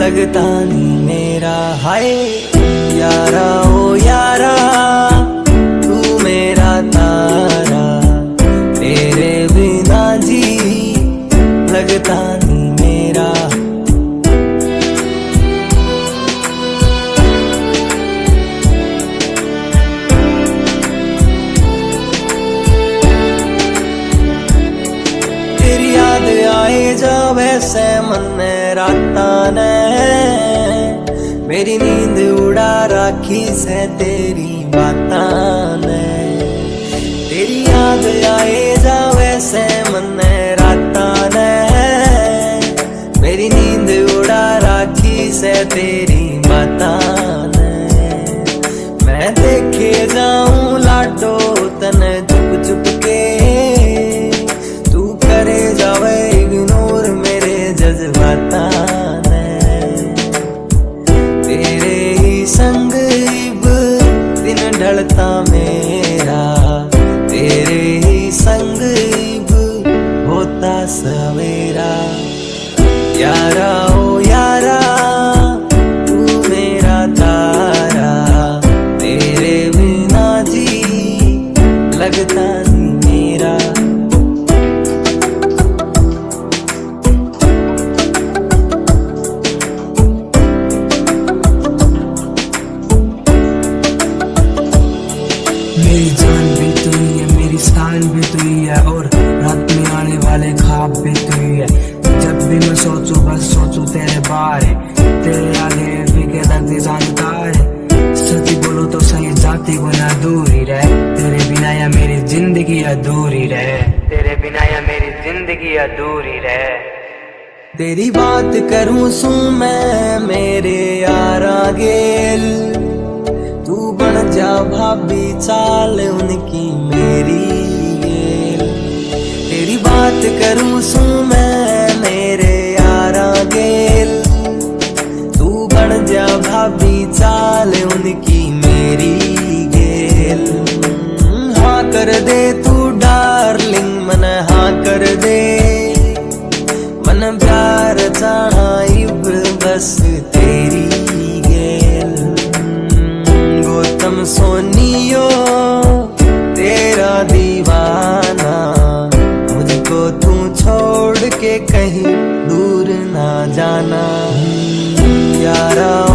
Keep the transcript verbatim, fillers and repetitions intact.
लगता नहीं मेरा। हाय यारा ओ यारा तू मेरा तारा, तेरे बिना जी लगता नहीं मेरा। तेरी याद आए जा वैसे मन में राता ने, मेरी नींद उड़ा राखी से तेरी बातां ने। तेरी याद आए जा वैसे मन में राता ने, मेरी नींद उड़ा राखी से तेरी बातां ने। मैं देखे जाऊं लाडो तने चुप चुप के, तू करे जावे इग्नोर मेरे जज्बातां ने। तेरे ही संग इब दिन ढलता मेरा, तेरे ही संग इब होता सवेरा। यारा ओ यारा तू मेरा तारा, तेरे बिना जी लगता नहीं मेरा। मेरी जान भी तू ही है, मेरी शान भी तू ही है, और रात में आने वाले ख्वाब भी तू ही है। जब भी मैं सोचूं बस सोचूं तेरे बारे, तेरे आगे फीके लगती जानता है। सच बोलो तो सही जाती को ना दूरी रहे, तेरे बिना या मेरी जिंदगी अधूरी रहे, तेरे बिना या मेरी जिंदगी अधूरी रहे। तेरी बात करूं सू मैं मेरे यारा गेल, तू बन जा भाभी चाल उनकी मेरी गेल। तेरी बात करूं सू मैं मेरे यारा गेल, तू बन जा भाभी चाल उनकी मेरी गेल। हाँ कर दे तू डार्लिंग मन हाँ कर दे, मन प्यार चाहा इब बस तेरी गेल। गौतम सोनियो तेरा दीवाना, मुझको तू छोड़ के कहीं दूर ना जाना। यारा